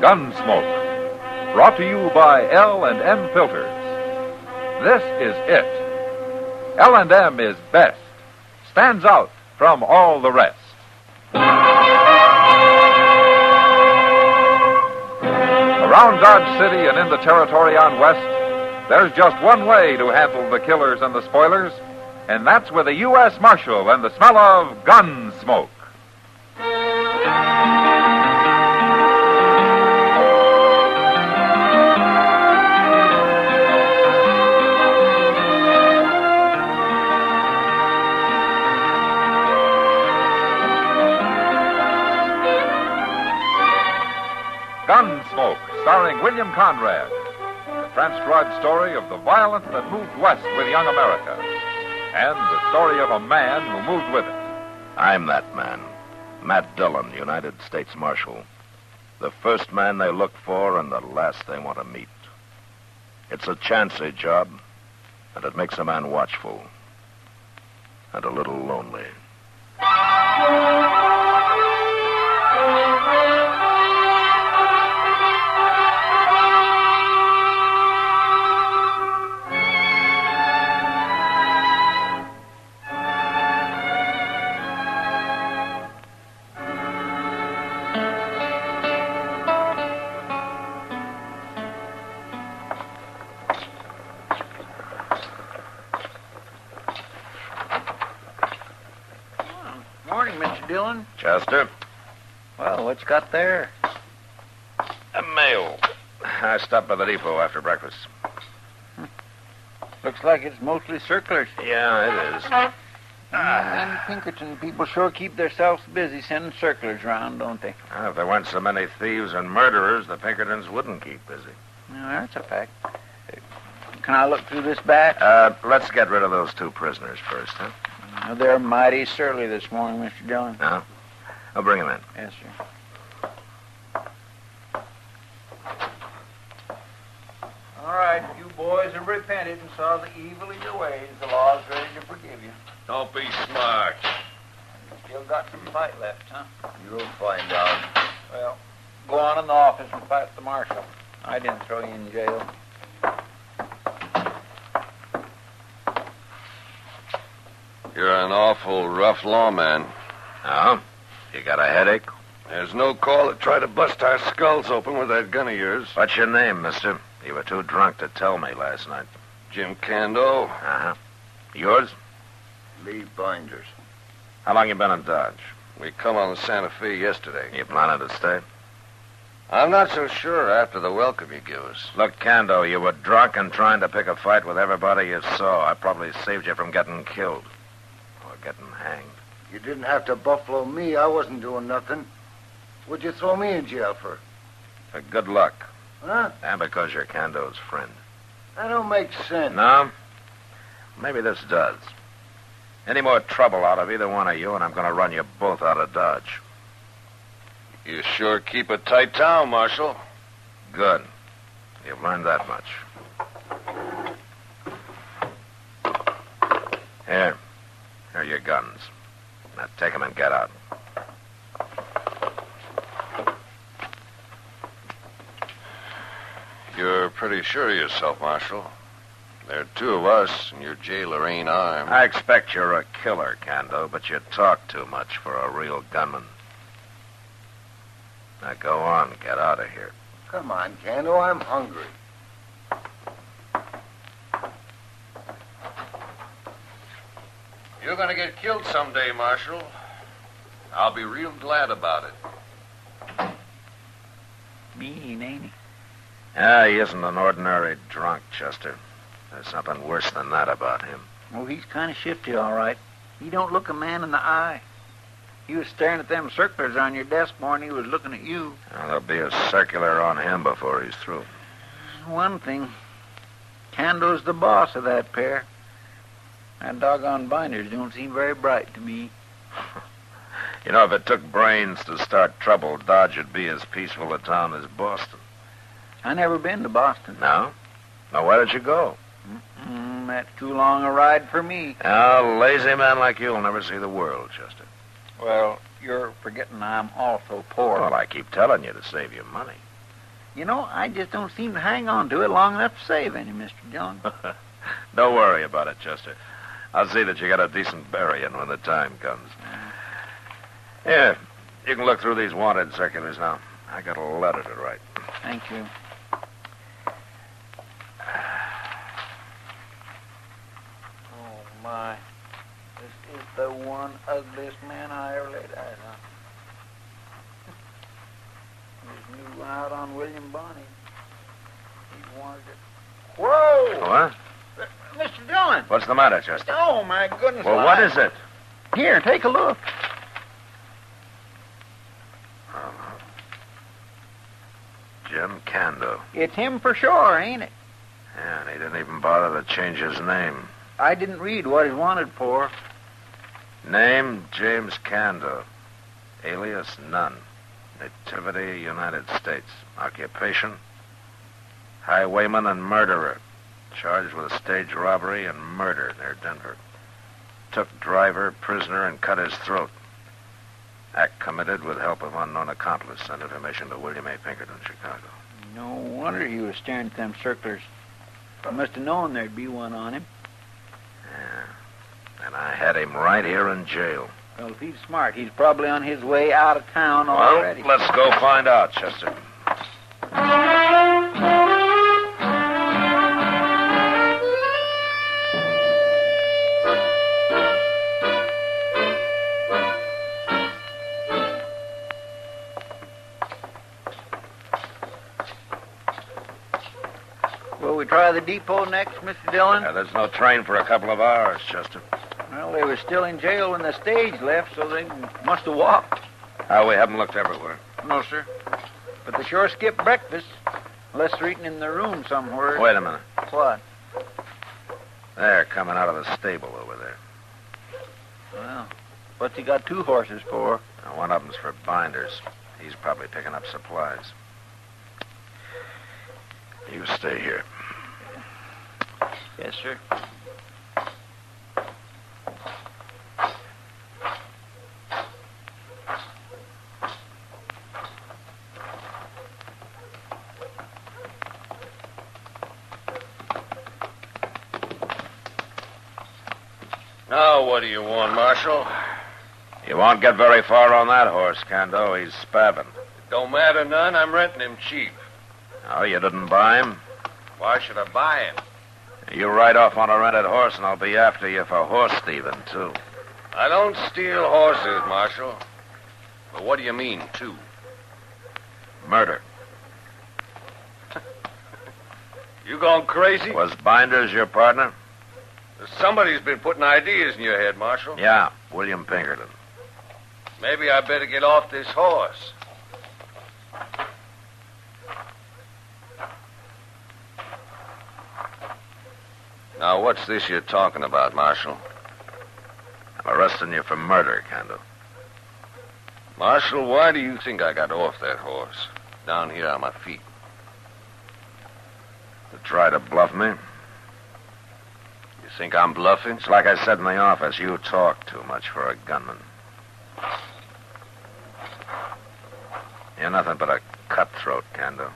Gunsmoke. Brought to you by L&M Filters. This is it. L&M is best. Stands out from all the rest. Around Dodge City and in the territory on West, there's just one way to handle the killers and the spoilers, and that's with a U.S. Marshal and the smell of gun smoke. Gunsmoke, starring William Conrad. The transcribed story of the violence that moved west with young America. And the story of a man who moved with it. I'm that man. Matt Dillon, United States Marshal. The first man they look for and the last they want to meet. It's a chancy job, and it makes a man watchful. And a little lonely. Morning, Mr. Dillon. Chester? Well, what you got there? A mail. I stopped by the depot after breakfast. Looks like it's mostly circulars. Yeah, it is. And Pinkerton people sure keep themselves busy sending circulars around, don't they? If there weren't so many thieves and murderers, the Pinkertons wouldn't keep busy. No, that's a fact. Can I look through this batch? Let's get rid of those two prisoners first, huh? Well, they're mighty surly this morning, Mr. Dillon. No? I'll bring them in. Yes, sir. All right, you boys have repented and saw the evil of your ways. The law's ready to forgive you. Don't be smart. You still got some fight left, huh? You'll find out. Well, go on in the office and fight the marshal. I didn't throw you in jail. You're an awful rough lawman. Oh? You got a headache? There's no call to try to bust our skulls open with that gun of yours. What's your name, mister? You were too drunk to tell me last night. Jim Cando. Uh-huh. Yours? Lee Binders. How long you been in Dodge? We come on the Santa Fe yesterday. You planning to stay? I'm not so sure after the welcome you give us. Look, Cando, you were drunk and trying to pick a fight with everybody you saw. I probably saved you from getting killed. Or getting hanged. You didn't have to buffalo me. I wasn't doing nothing. What'd you throw me in jail for? For good luck. Huh? And because you're Cando's friend. That don't make sense. No? Maybe this does. Any more trouble out of either one of you, and I'm going to run you both out of Dodge. You sure keep a tight town, Marshal. Good. You've learned that much. Here. Here are your guns. Now take them and get out. You're pretty sure of yourself, Marshal. There are two of us, and your jailer ain't armed. I expect you're a killer, Cando, but you talk too much for a real gunman. Now go on, get out of here. Come on, Cando, I'm hungry. You're going to get killed someday, Marshal. I'll be real glad about it. Mean, ain't he? He isn't an ordinary drunk, Chester. There's something worse than that about him. Oh, he's kind of shifty, all right. He don't look a man in the eye. He was staring at them circulars on your desk more than he was looking at you. Well, there'll be a circular on him before he's through. One thing, Cando's the boss of that pair. That doggone Binders don't seem very bright to me. You know, if it took brains to start trouble, Dodge would be as peaceful a town as Boston. I never been to Boston. No? Now, where did you go? That's too long a ride for me. A lazy man like you'll never see the world, Chester. Well, you're forgetting I'm also poor. Well, I keep telling you to save your money. You know, I just don't seem to hang on to it long enough to save any, Mr. Dillon. Don't worry about it, Chester. I'll see that you get a decent bury-in when the time comes. Here, you can look through these wanted circulars now. I got a letter to write. Thank you. Oh, my. This is the one ugliest man I ever laid eyes on. There's a new one out on William Bonney. He wanted it. Whoa! What? Mr. Dillon! What's the matter, Chester? Oh, my goodness. Well, what is it? Here, take a look. Jim Cando. It's him for sure, ain't it? Yeah, and he didn't even bother to change his name. I didn't read what he's wanted for. Name, James Cando. Alias, none. Nativity, United States. Occupation, highwayman and murderer. Charged with a stage robbery and murder near Denver. Took driver, prisoner, and cut his throat. Act committed with help of unknown accomplice. Sent information to William A. Pinkerton, Chicago. No wonder he was staring at them circlers. I must have known there'd be one on him. Yeah. And I had him right here in jail. Well, if he's smart, he's probably on his way out of town already. Well, let's go find out, Chester. Will we try the depot next, Mr. Dillon? There's no train for a couple of hours, Chester. Well, they were still in jail when the stage left, so they must have walked. We haven't looked everywhere. No, sir. But they sure skipped breakfast. Unless they're eating in their room somewhere. Wait a minute. What? They're coming out of the stable over there. Well, what's he got 2 horses for? Now, one of them's for Binders. He's probably picking up supplies. You stay here. Yes, sir. Now, what do you want, Marshal? You won't get very far on that horse, Cando. He's spavined. Don't matter none. I'm renting him cheap. Oh, you didn't buy him? Why should I buy him? You ride off on a rented horse, and I'll be after you for horse thieving, too. I don't steal horses, Marshal. But what do you mean, too? Murder. You gone crazy? Was Binders your partner? Somebody's been putting ideas in your head, Marshal. Yeah, William Pinkerton. Maybe I better get off this horse. Now, what's this you're talking about, Marshal? I'm arresting you for murder, Cando. Marshal, why do you think I got off that horse? Down here on my feet. To try to bluff me? You think I'm bluffing? It's like I said in the office. You talk too much for a gunman. You're nothing but a cutthroat, Cando.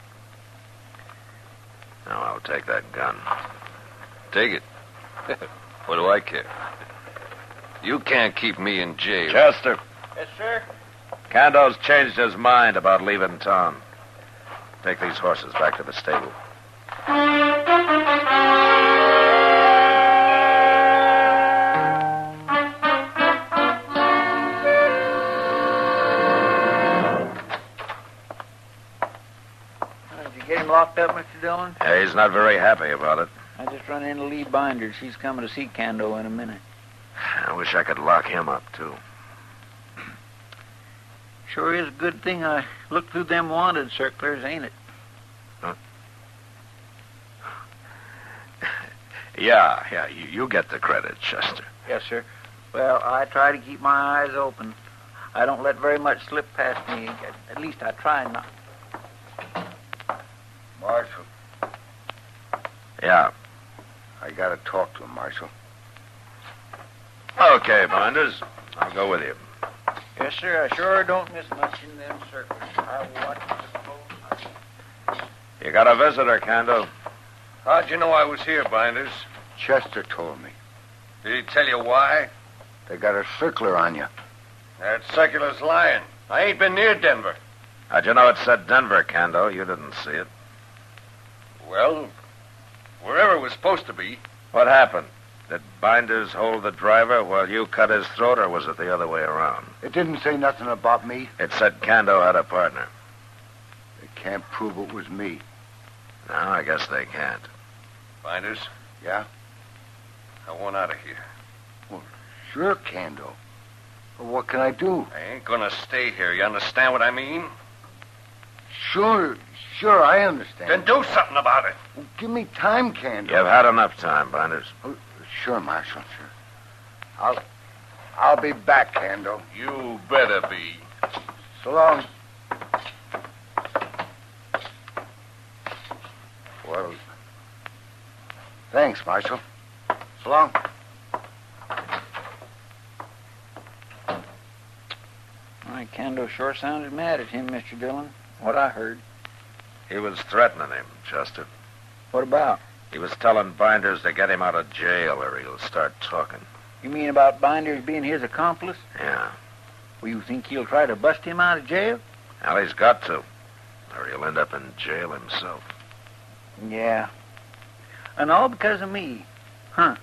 Now I'll take that gun. Take it. What do I care? You can't keep me in jail. Chester, Yes, sir. Cando's changed his mind about leaving town. Take these horses back to the stable. Did you get him locked up, Mr. Dillon? Yeah, he's not very happy about it. I just run into Lee Binder. She's coming to see Cando in a minute. I wish I could lock him up, too. Sure is a good thing I looked through them wanted circulars, ain't it? Yeah, you get the credit, Chester. Yes, sir. Well, I try to keep my eyes open. I don't let very much slip past me. At least I try not. Marshal, Yeah. I gotta talk to him, Marshal. Okay, Binders. I'll go with you. Yes, sir. I sure don't miss much in them circulars. I watch the close. You got a visitor, Kando. How'd you know I was here, Binders? Chester told me. Did he tell you why? They got a circler on you. That circular's lying. I ain't been near Denver. How'd you know it said Denver, Kando? You didn't see it. Well, wherever it was supposed to be. What happened? Did Binders hold the driver while you cut his throat, or was it the other way around? It didn't say nothing about me. It said Kando had a partner. They can't prove it was me. No, I guess they can't. Binders, Yeah? I want out of here. Sure, Kando. But what can I do? I ain't gonna stay here. You understand what I mean? Sure, I understand. Then do something about it. Well, give me time, Kando. You've had enough time, Binders. Sure, Marshal, sure. I'll be back, Kando. You better be. So long. Well, thanks, Marshal. So long. My Kando sure sounded mad at him, Mr. Dillon. What I heard. He was threatening him, Chester. What about? He was telling Binders to get him out of jail or he'll start talking. You mean about Binders being his accomplice? Yeah. Well, you think he'll try to bust him out of jail? Well, he's got to. Or he'll end up in jail himself. Yeah. And all because of me. Huh.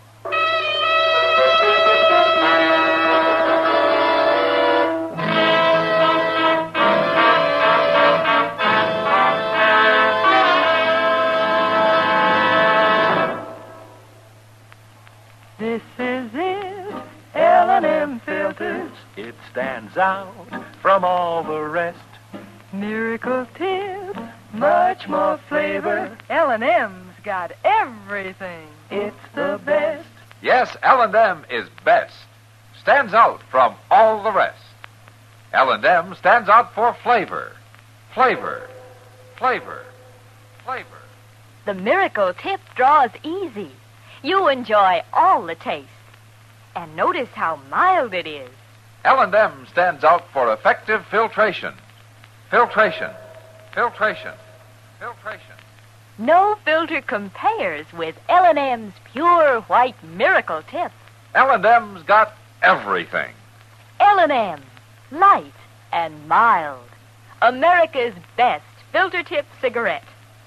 This is it, L&M Filters. It stands out from all the rest. Miracle Tip, much more flavor. L&M's got everything. It's the best. Yes, L&M is best. Stands out from all the rest. L&M stands out for flavor. Flavor. Flavor. Flavor. The Miracle Tip draws easy. You enjoy all the taste. And notice how mild it is. L&M stands out for effective filtration. Filtration. Filtration. Filtration. No filter compares with L&M's pure white Miracle Tip. L&M's got everything. L&M, light and mild. America's best filter tip cigarette.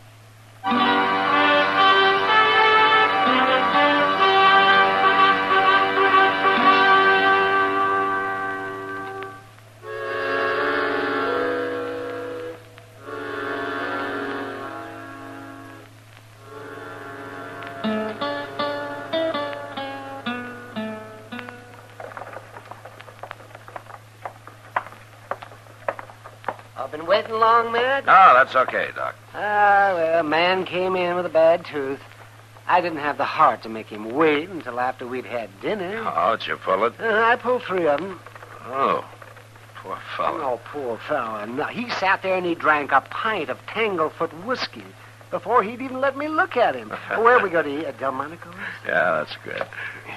I've been waiting long, Matt. No, that's okay, Doc. Well, a man came in with a bad tooth. I didn't have the heart to make him wait until after we'd had dinner. How'd you pull it? I pulled 3 of them. Oh, poor fellow. Oh, poor fella. No, he sat there and he drank a pint of Tanglefoot whiskey before he'd even let me look at him. Where are we going to eat? At Delmonico's? Yeah, that's good.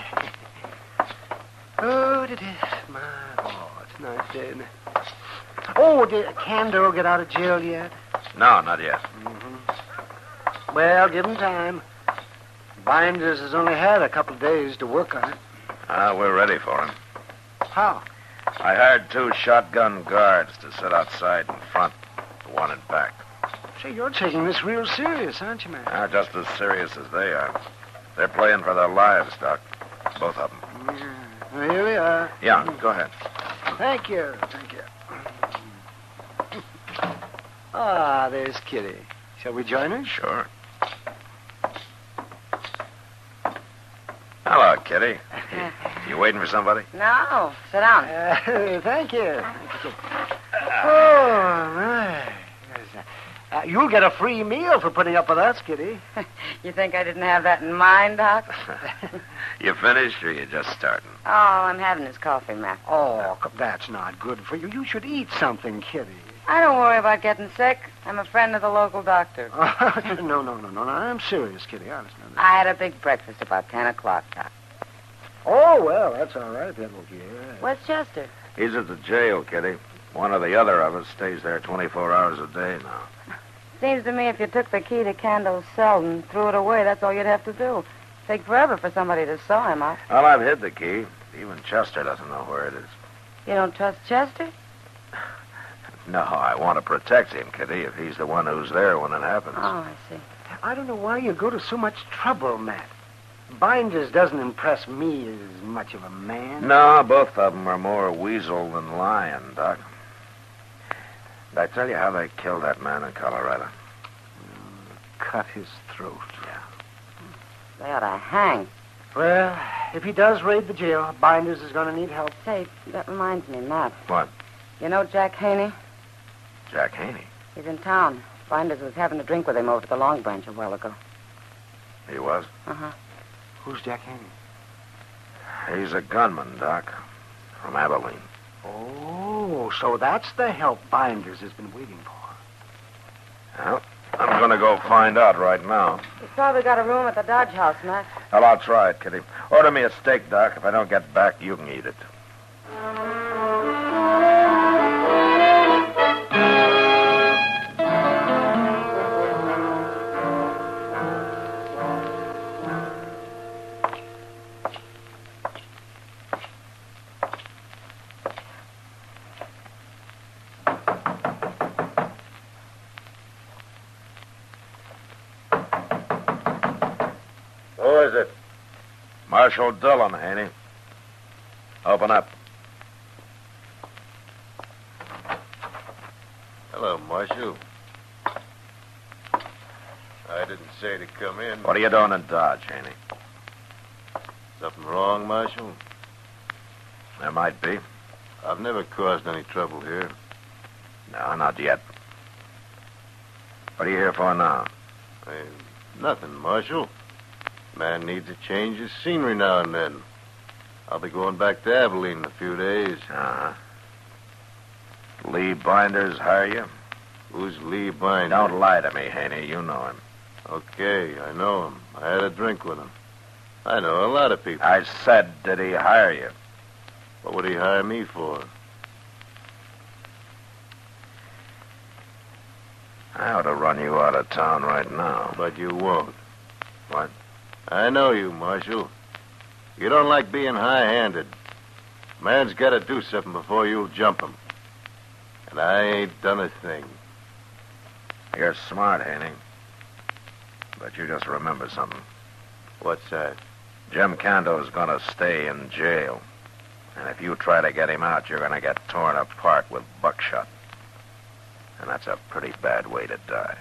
Oh, it is. It's a nice day, isn't it? Oh, did Kando get out of jail yet? No, not yet. Mm-hmm. Well, give him time. Binders has only had a couple of days to work on it. We're ready for him. How? I hired 2 shotgun guards to sit outside in front, one in back. Say, you're taking this real serious, aren't you, man? Just as serious as they are. They're playing for their lives, Doc. Both of them. Yeah. Well, here we are. Yeah, go ahead. Thank you. Ah, there's Kitty. Shall we join her? Sure. Hello, Kitty. You waiting for somebody? No, sit down. Thank you. Oh, my. You'll get a free meal for putting up with us, Kitty. You think I didn't have that in mind, Doc? You finished or you just starting? Oh, I'm having this coffee, Mac. Oh, that's not good for you. You should eat something, Kitty. I don't worry about getting sick. I'm a friend of the local doctor. No. I'm serious, Kitty. Honest. No. I had a big breakfast about 10 o'clock, Doc. Oh, well, that's all right. Then we'll get it. Where's Chester? He's at the jail, Kitty. One or the other of us stays there 24 hours a day now. Seems to me if you took the key to Cando's cell and threw it away, that's all you'd have to do. Take forever for somebody to saw him up. Well, I've hid the key. Even Chester doesn't know where it is. You don't trust Chester? No, I want to protect him, Kitty, if he's the one who's there when it happens. Oh, I see. I don't know why you go to so much trouble, Matt. Binders doesn't impress me as much of a man. No, both of them are more weasel than lion, Doc. Did I tell you how they killed that man in Colorado? Cut his throat. Yeah. They ought to hang. Well, if he does raid the jail, Binders is going to need help. Say, that reminds me, Matt. What? You know Jack Haney? Jack Haney? He's in town. Binders was having a drink with him over at the Long Branch a while ago. He was? Uh-huh. Who's Jack Haney? He's a gunman, Doc. From Abilene. Oh, so that's the help Binders has been waiting for. Well, I'm going to go find out right now. He's probably got a room at the Dodge House, Matt. Well, I'll try it, Kitty. Order me a steak, Doc. If I don't get back, you can eat it. Who is it? Marshal Dillon, Haney. Open up. Hello, Marshal. I didn't say to come in. What are you doing in Dodge, Haney? Something wrong, Marshal? There might be. I've never caused any trouble here. No, not yet. What are you here for now? Nothing, Marshal. Man needs a change of scenery now and then. I'll be going back to Abilene in a few days. Uh-huh. Lee Binders hire you? Who's Lee Binders? Don't lie to me, Haney. You know him. Okay, I know him. I had a drink with him. I know a lot of people. I said, did he hire you? What would he hire me for? I ought to run you out of town right now. But you won't. What? I know you, Marshal. You don't like being high-handed. Man's got to do something before you'll jump him. And I ain't done a thing. You're smart, Haney. But you just remember something. What's that? Jim Cando's going to stay in jail. And if you try to get him out, you're going to get torn apart with buckshot. And that's a pretty bad way to die.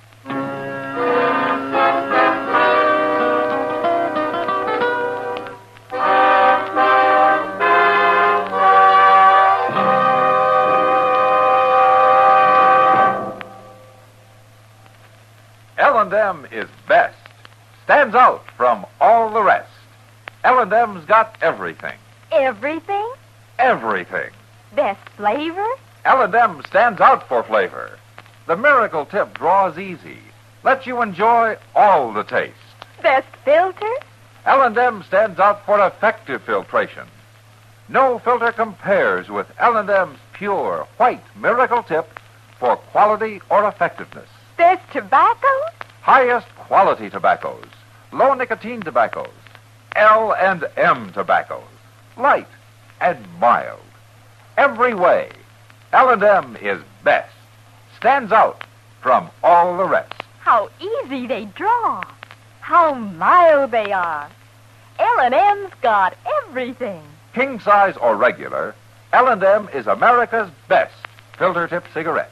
L&M is best. Stands out from all the rest. L&M's got everything. Everything? Everything. Best flavor? L&M stands out for flavor. The Miracle Tip draws easy. Lets you enjoy all the taste. Best filter? L&M stands out for effective filtration. No filter compares with L&M's pure, white Miracle Tip for quality or effectiveness. Best tobacco? Highest quality tobaccos. Low nicotine tobaccos. L&M tobaccos. Light and mild. Every way, L&M is best. Stands out from all the rest. How easy they draw. How mild they are. L&M's got everything. King size or regular, L&M is America's best filter tip cigarette.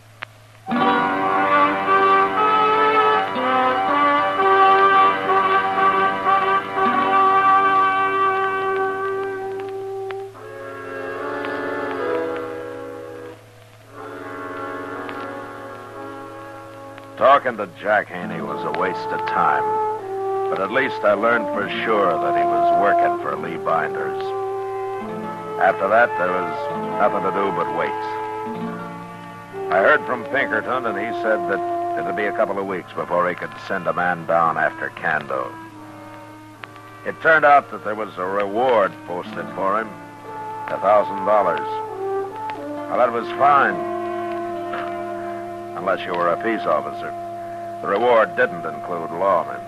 Talking to Jack Haney was a waste of time. But at least I learned for sure that he was working for Lee Binders. After that, there was nothing to do but wait. I heard from Pinkerton, and he said that it'd be a couple of weeks before he could send a man down after Cando. It turned out that there was a reward posted for him, $1,000. Well, that was fine. unless you were a peace officer. The reward didn't include lawmen.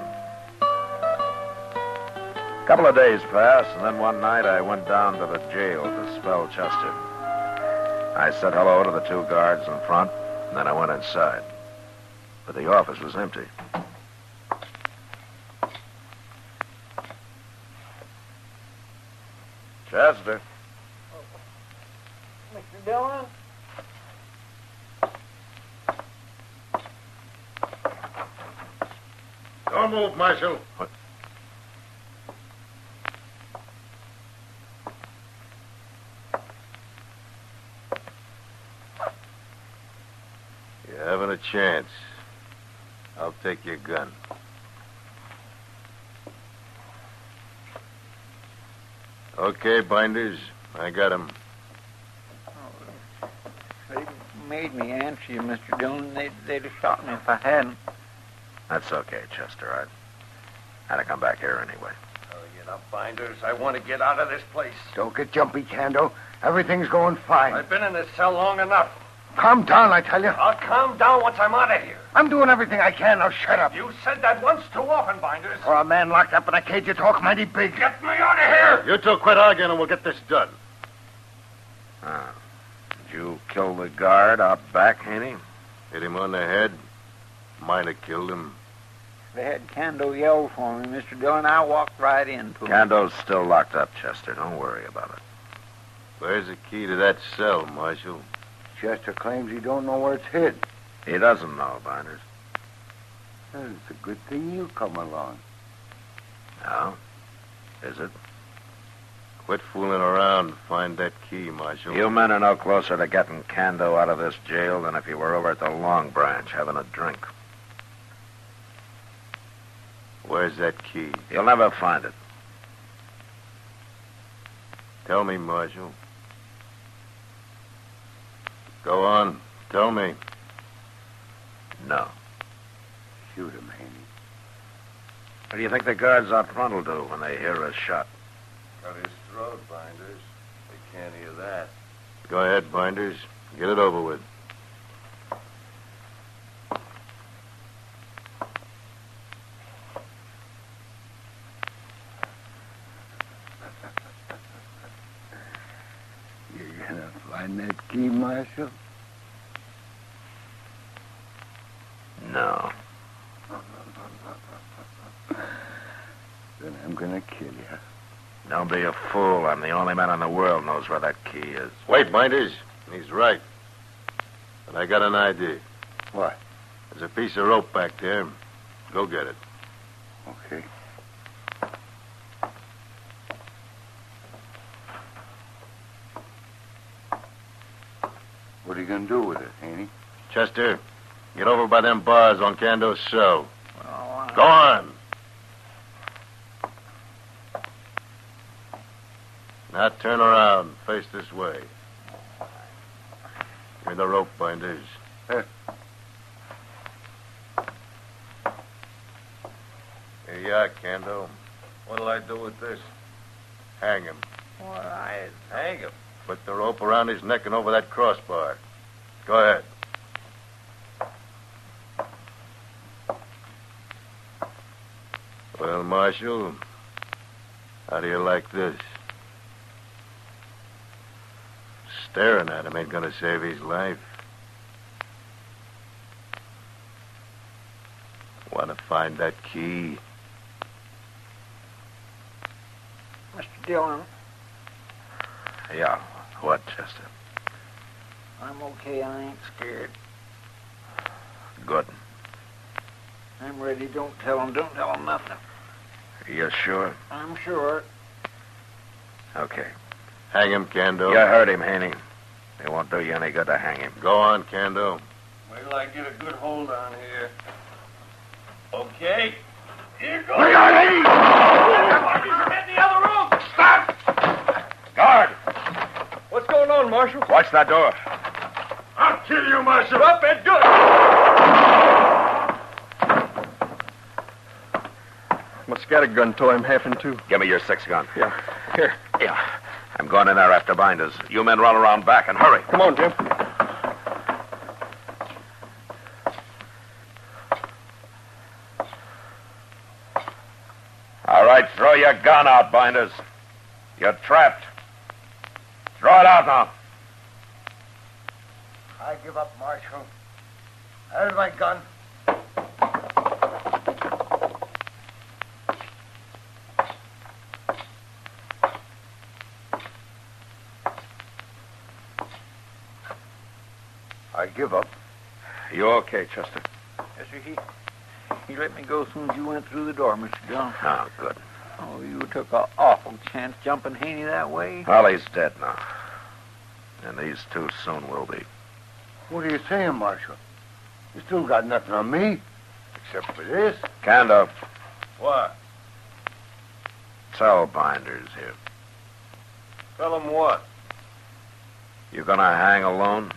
A couple of days passed, and then one night I went down to the jail to spell Chester. I said hello to the two guards in front, and then I went inside. But the office was empty. Chester. Mr. Dillon? Don't move, Marshal. What? You haven't a chance. I'll take your gun. Okay, Binders. I got him. They made me answer you, Mr. Dillon. They'd have shot me if I hadn't. That's okay, Chester. I had to come back here anyway. Get up, Binders. I want to get out of this place. Don't get jumpy, Kando. Everything's going fine. I've been in this cell long enough. Calm down, I tell you. I'll calm down once I'm out of here. I'm doing everything I can. Now shut up. You said that once too often, Binders. For a man locked up in a cage, you talk mighty big. Get me out of here! You two quit arguing and we'll get this done. Did you kill the guard out back, Haney? Hit him on the head. Might have killed him. They had Kando yell for me, Mr. Dillon. I walked right into him. Kando's still locked up, Chester. Don't worry about it. Where's the key to that cell, Marshal? Chester claims he don't know where it's hid. He doesn't know, Binders. Well, it's a good thing you come along. No? Is it? Quit fooling around and find that key, Marshal. You men are no closer to getting Kando out of this jail than if you were over at the Long Branch having a drink. Where's that key? You'll never find it. Tell me, Marshal. Go on. Tell me. No. Shoot him, Haney. What do you think the guards out front will do when they hear a shot? Cut his throat, Binders. They can't hear that. Go ahead, Binders. Get it over with. You're gonna find that key, Marshal? No. Then I'm gonna kill you. Don't be a fool. I'm the only man in the world knows where that key is. Wait, Binders. He's right. But I got an idea. What? There's a piece of rope back there. Go get it. Okay. What are you gonna do with it, Haney? Chester, get over by them bars on Kando's cell. Well, Go on. Now turn around. Face this way. Give me the rope, Binders. Here. Here you are, Kando. What'll I do with this? Hang him. well, I... Hang him. Put the rope around his neck and over that crossbar. Go ahead. Well, Marshal, how do you like this? Staring at him ain't gonna save his life. Want to find that key? Mr. Dillon, Yeah. What, Chester? I'm okay. I ain't scared. Good. I'm ready. Don't tell them nothing. You sure? I'm sure. Okay. Hang him, Kando. You heard him, Haney. It won't do you any good to hang him. Go on, Kando. Wait till I get a good hold on here. Okay. Here goes. Look out, Haney! Get in the other room. Stop! Guard! What's going on, Marshal? Watch that door. I'll kill you, Marshal. Up and do it. My scattergun tore him half in two. Give me your 6-gun. Yeah. Here. Yeah. I'm going in there after Binders. You men run around back and hurry. Come on, Jim. right, throw your gun out, Binders. You're trapped. Throw it out now. I give up, Marshal. Here's my gun. I give up. You okay, Chester? Yes, sir. He let me go as soon as you went through the door, Mr. Dillon. Oh, good. Oh, you took an awful chance jumping Haney that way. Well, he's dead now. And these two soon will be. What are you saying, Marshal? You still got nothing on me, except for this. Kando, What? tell Binders here. Tell him what? You gonna hang alone?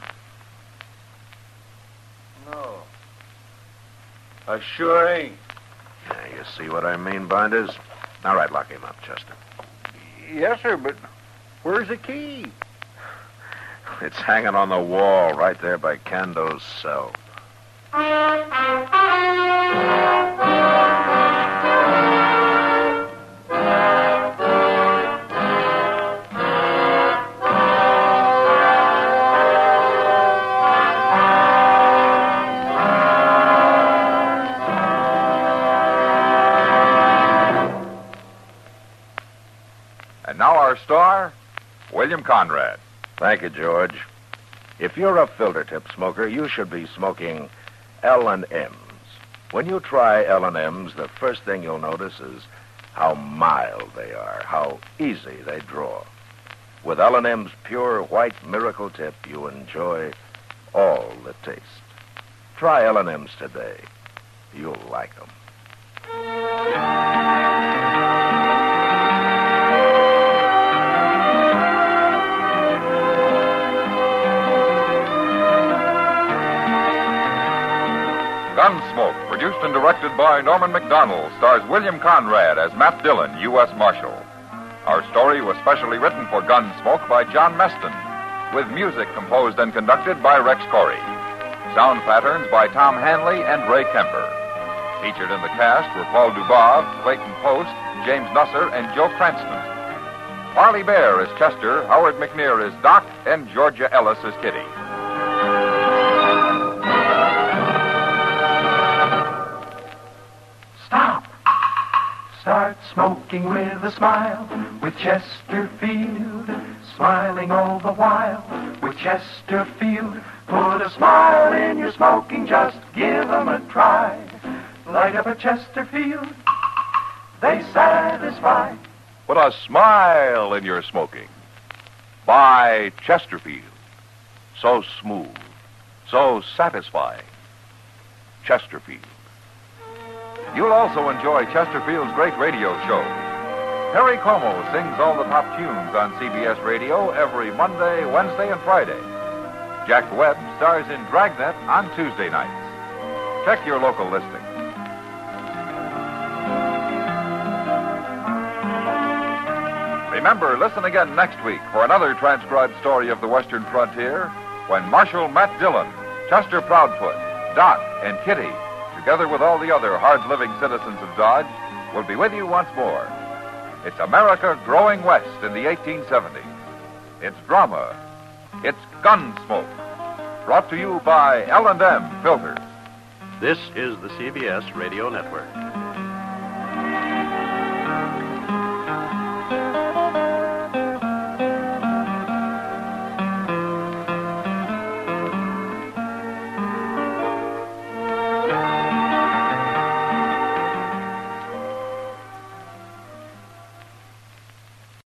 No. I sure ain't. Yeah, you see what I mean, Binders? All right, lock him up, Chester. Yes, sir, but where's the key? It's hanging on the wall right there by Kando's cell. And now our star, William Conrad. Thank you, George. If you're a filter tip smoker, you should be smoking L&M's. When you try L&M's, the first thing you'll notice is how mild they are, how easy they draw. With L&M's pure white miracle tip, you enjoy all the taste. Try L&M's today. You'll like them. Gunsmoke, produced and directed by Norman McDonald, stars William Conrad as Matt Dillon, U.S. Marshal. Our story was specially written for Gunsmoke by John Meston, with music composed and conducted by Rex Corey. Sound patterns by Tom Hanley and Ray Kemper. Featured in the cast were Paul Dubov, Clayton Post, James Nusser, and Joe Cranston. Parley Bear is Chester, Howard McNear is Doc, and Georgia Ellis is Kitty. Start smoking with a smile, with Chesterfield, smiling all the while, with Chesterfield. Put a smile in your smoking, just give 'em a try. Light up a Chesterfield, they satisfy. Put a smile in your smoking. Buy Chesterfield. So smooth, so satisfying. Chesterfield. You'll also enjoy Chesterfield's great radio show. Perry Como sings all the top tunes on CBS Radio every Monday, Wednesday, and Friday. Jack Webb stars in Dragnet on Tuesday nights. Check your local listing. Remember, listen again next week for another transcribed story of the Western frontier when Marshal Matt Dillon, Chester Proudfoot, Doc, and Kitty, together with all the other hard-living citizens of Dodge, will be with you once more. It's America growing west in the 1870s. It's drama. It's Gunsmoke. Brought to you by L&M Filters. This is the CBS Radio Network.